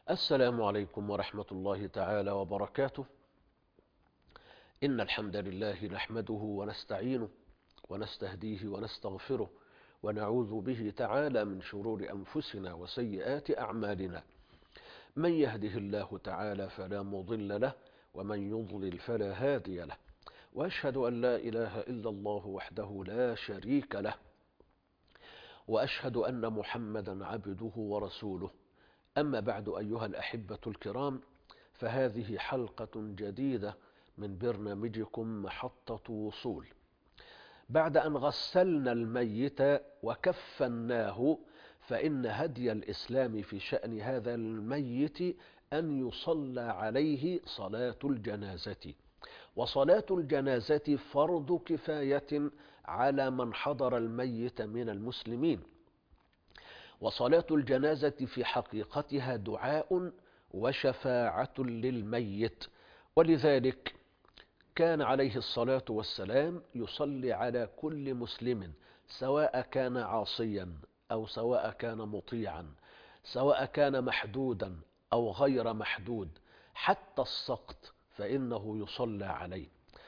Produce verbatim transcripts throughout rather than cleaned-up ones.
السلام عليكم ورحمة الله تعالى وبركاته. إن الحمد لله نحمده ونستعينه ونستهديه ونستغفره ونعوذ به تعالى من شرور أنفسنا وسيئات أعمالنا. من يهده الله تعالى فلا مضل له ومن يضلل فلا هادي له، وأشهد أن لا إله إلا الله وحده لا شريك له، وأشهد أن محمدا عبده ورسوله. أما بعد أيها الأحبة الكرام، فهذه حلقة جديدة من برنامجكم محطة وصول. بعد أن غسلنا الميت وكفناه، فإن هدي الإسلام في شأن هذا الميت أن يصلى عليه صلاة الجنازة، وصلاة الجنازة فرض كفاية على من حضر الميت من المسلمين. وصلاة الجنازة في حقيقتها دعاء وشفاعة للميت، ولذلك كان عليه الصلاة والسلام يصلي على كل مسلم، سواء كان عاصيا أو سواء كان مطيعا، سواء كان محدودا أو غير محدود، حتى السقط فإنه يصلى عليه.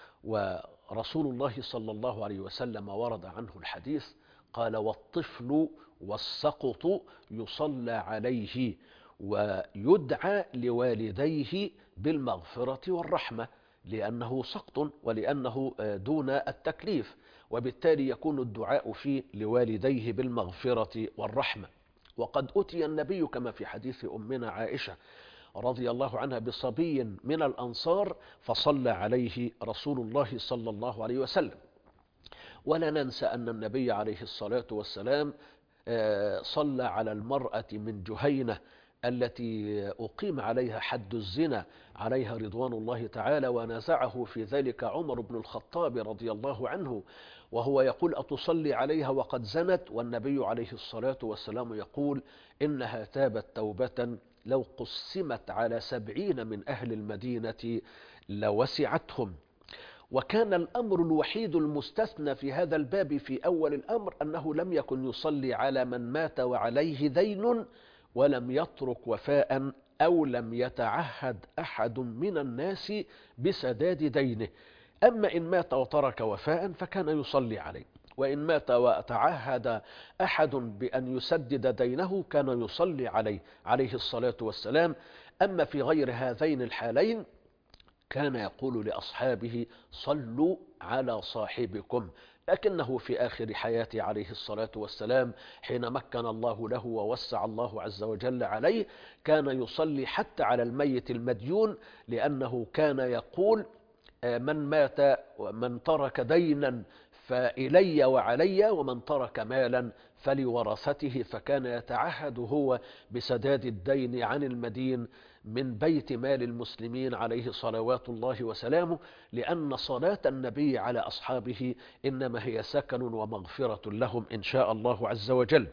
ورسول الله صلى الله عليه وسلم ورد عنه الحديث قال: والطفل والسقط يصلى عليه ويدعى لوالديه بالمغفرة والرحمة، لأنه سقط ولأنه دون التكليف، وبالتالي يكون الدعاء فيه لوالديه بالمغفرة والرحمة. وقد أتي النبي كما في حديث أمنا عائشة رضي الله عنها بصبي من الأنصار فصلى عليه رسول الله صلى الله عليه وسلم. ولا ننسى أن النبي عليه الصلاة والسلام صلى على المرأة من جهينة التي أقيم عليها حد الزنا عليها رضوان الله تعالى، ونازعه في ذلك عمر بن الخطاب رضي الله عنه، وهو يقول: أتصلي عليها وقد زنت؟ والنبي عليه الصلاة والسلام يقول: إنها تابت توبة لو قسمت على سبعين من أهل المدينة لوسعتهم. وكان الأمر الوحيد المستثنى في هذا الباب في أول الأمر أنه لم يكن يصلي على من مات وعليه دين ولم يترك وفاء أو لم يتعهد أحد من الناس بسداد دينه. أما إن مات وترك وفاء فكان يصلي عليه، وإن مات وتعهد أحد بأن يسدد دينه كان يصلي عليه عليه الصلاة والسلام. أما في غير هذين الحالين كان يقول لأصحابه: صلوا على صاحبكم. لكنه في آخر حياته عليه الصلاة والسلام حين مكن الله له ووسع الله عز وجل عليه كان يصلي حتى على الميت المديون، لأنه كان يقول: من مات ومن ترك دينا فإلي وعلي، ومن ترك مالا فلورثته. فكان يتعهد هو بسداد الدين عن المدين من بيت مال المسلمين عليه صلوات الله وسلامه، لأن صلاة النبي على أصحابه إنما هي سكن ومغفرة لهم إن شاء الله عز وجل.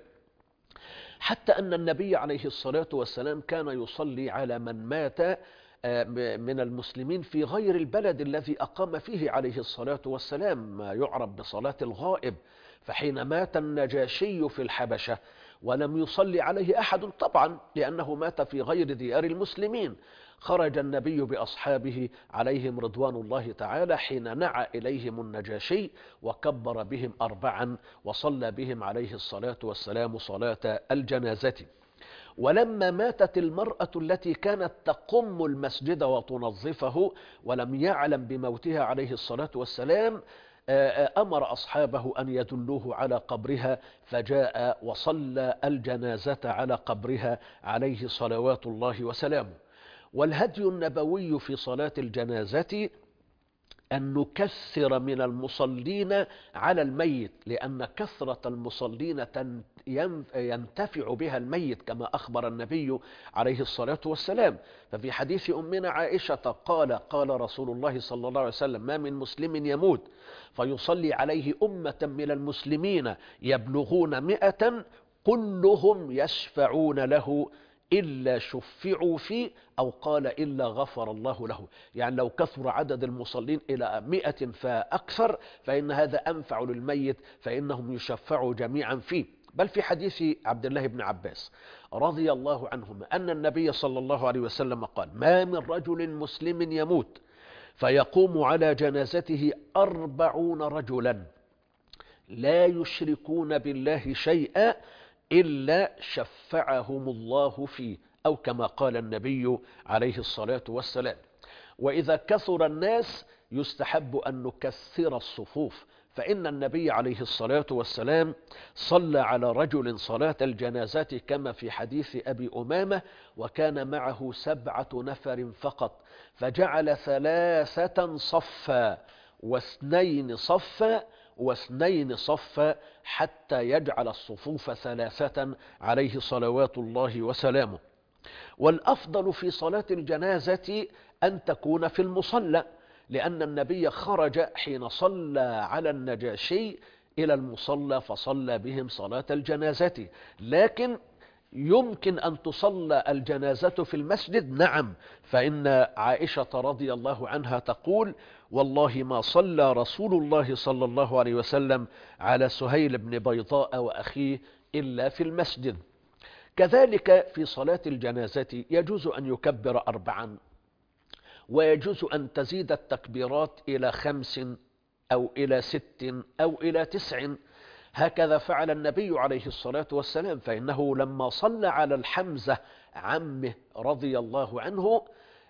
حتى أن النبي عليه الصلاة والسلام كان يصلي على من مات من المسلمين في غير البلد الذي أقام فيه عليه الصلاة والسلام، ما يعرف بصلاة الغائب. فحين مات النجاشي في الحبشة ولم يصلي عليه أحد طبعا لأنه مات في غير ديار المسلمين، خرج النبي بأصحابه عليهم رضوان الله تعالى حين نعى إليهم النجاشي وكبر بهم أربعا وصلى بهم عليه الصلاة والسلام صلاة الجنازة. ولما ماتت المرأة التي كانت تقم المسجد وتنظفه ولم يعلم بموتها عليه الصلاة والسلام، أمر أصحابه أن يدلوه على قبرها، فجاء وصلى الجنازة على قبرها عليه صلوات الله وسلامه. والهدي النبوي في صلاة الجنازة أن نكثر من المصلين على الميت، لأن كثرة المصلين ينتفع بها الميت كما أخبر النبي عليه الصلاة والسلام. ففي حديث أمنا عائشة قال قال رسول الله صلى الله عليه وسلم: ما من مسلم يموت فيصلي عليه أمة من المسلمين يبلغون مئة كلهم يشفعون له إلا شفعوا فيه، أو قال إلا غفر الله له. يعني لو كثر عدد المصلين إلى مئة فأكثر فإن هذا أنفع للميت، فإنهم يشفعوا جميعا فيه. بل في حديث عبد الله بن عباس رضي الله عنهما أن النبي صلى الله عليه وسلم قال: ما من رجل مسلم يموت فيقوم على جنازته أربعون رجلا لا يشركون بالله شيئا إلا شفعهم الله فيه، أو كما قال النبي عليه الصلاة والسلام. وإذا كثر الناس يستحب أن نكثر الصفوف، فإن النبي عليه الصلاة والسلام صلى على رجل صلاة الجنازة كما في حديث أبي أمامة، وكان معه سبعة نفر فقط، فجعل ثلاثة صفا واثنين صفا واثنين صفا حتى يجعل الصفوف ثلاثة عليه صلوات الله وسلامه. والأفضل في صلاة الجنازة أن تكون في المصلى، لأن النبي خرج حين صلى على النجاشي إلى المصلى فصلى بهم صلاة الجنازة. لكن يمكن أن تصلى الجنازة في المسجد، نعم، فإن عائشة رضي الله عنها تقول: والله ما صلى رسول الله صلى الله عليه وسلم على سهيل بن بيضاء وأخيه إلا في المسجد. كذلك في صلاة الجنازة يجوز أن يكبر أربعا، ويجوز أن تزيد التكبيرات إلى خمس أو إلى ست أو إلى تسع، هكذا فعل النبي عليه الصلاة والسلام، فإنه لما صلى على الحمزة عمه رضي الله عنه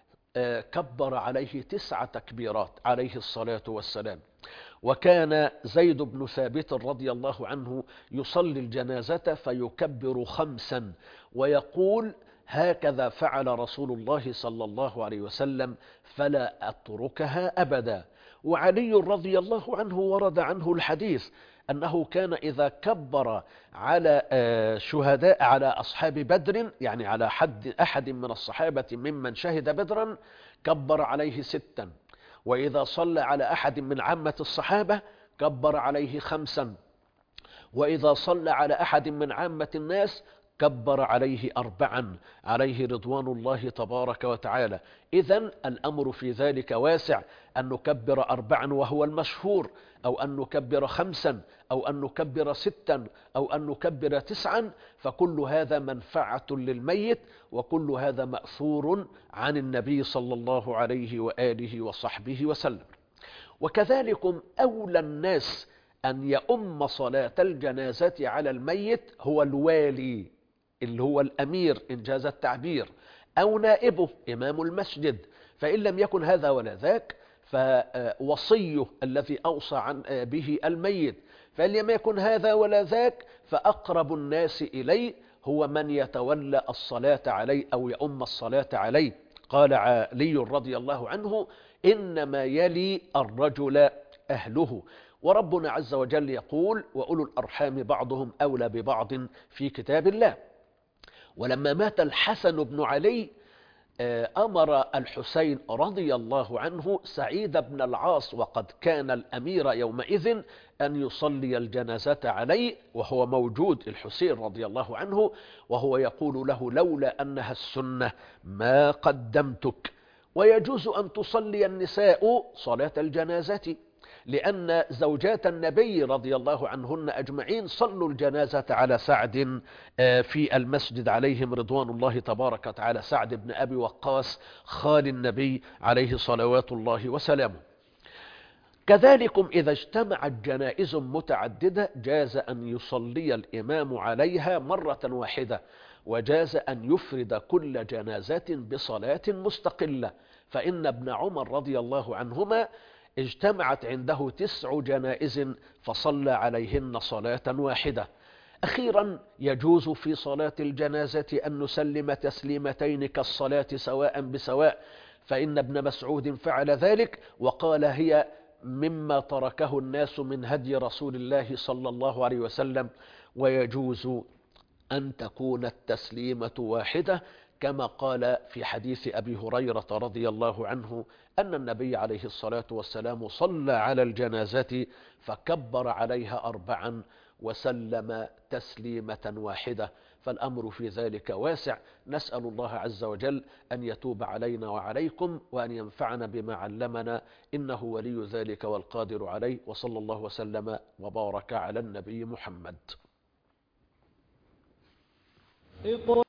كبر عليه تسع تكبيرات عليه الصلاة والسلام. وكان زيد بن ثابت رضي الله عنه يصلي الجنازة فيكبر خمسا ويقول: هكذا فعل رسول الله صلى الله عليه وسلم فلا أتركها أبدا. وعلي رضي الله عنه ورد عنه الحديث أنه كان إذا كبر على شهداء على أصحاب بدر، يعني على حد أحد من الصحابة ممن شهد بدرا، كبر عليه ستا، وإذا صلى على أحد من عامة الصحابة كبر عليه خمسا، وإذا صلى على أحد من عامة الناس كبر عليه أربعا عليه رضوان الله تبارك وتعالى. إذن الأمر في ذلك واسع، أن نكبر أربعا وهو المشهور، أو أن نكبر خمسا، أو أن نكبر ستا، أو أن نكبر تسعا، فكل هذا منفعة للميت، وكل هذا مأثور عن النبي صلى الله عليه وآله وصحبه وسلم. وكذلك أولى الناس أن يؤم صلاة الجنازة على الميت هو الوالي، اللي هو الأمير إن جاز التعبير، أو نائبه إمام المسجد. فإن لم يكن هذا ولا ذاك فوصيه الذي أوصى عن به الميت. فإن لم يكن هذا ولا ذاك فأقرب الناس إليه هو من يتولى الصلاة عليه أو يؤم الصلاة عليه. قال علي رضي الله عنه: إنما يلي الرجل أهله. وربنا عز وجل يقول: وأولو الأرحام بعضهم أولى ببعض في كتاب الله. ولما مات الحسن بن علي أمر الحسين رضي الله عنه سعيد بن العاص، وقد كان الأمير يومئذ، أن يصلي الجنازة عليه وهو موجود الحسين رضي الله عنه، وهو يقول له: لولا أنها السنة ما قدمتك. ويجوز أن تصلي النساء صلاة الجنازة، لأن زوجات النبي رضي الله عنهن أجمعين صلوا الجنازة على سعد في المسجد عليهم رضوان الله تبارك وتعالى، سعد بن أبي وقاص خال النبي عليه صلوات الله وسلامه. كذلكم إذا اجتمعت جنائز متعددة جاز أن يصلي الإمام عليها مرة واحدة، وجاز أن يفرد كل جنازة بصلاة مستقلة. فإن ابن عمر رضي الله عنهما اجتمعت عنده تسع جنائز فصلى عليهن صلاة واحدة. أخيرا يجوز في صلاة الجنازة أن نسلم تسليمتين كالصلاة سواء بسواء، فإن ابن مسعود فعل ذلك وقال: هي مما تركه الناس من هدي رسول الله صلى الله عليه وسلم. ويجوز أن تكون التسليمة واحدة، كما قال في حديث أبي هريرة رضي الله عنه أن النبي عليه الصلاة والسلام صلى على الجنازة فكبر عليها أربعا وسلم تسليمة واحدة. فالأمر في ذلك واسع. نسأل الله عز وجل أن يتوب علينا وعليكم وأن ينفعنا بما علمنا، إنه ولي ذلك والقادر عليه. وصلى الله وسلم وبارك على النبي محمد. اقرأ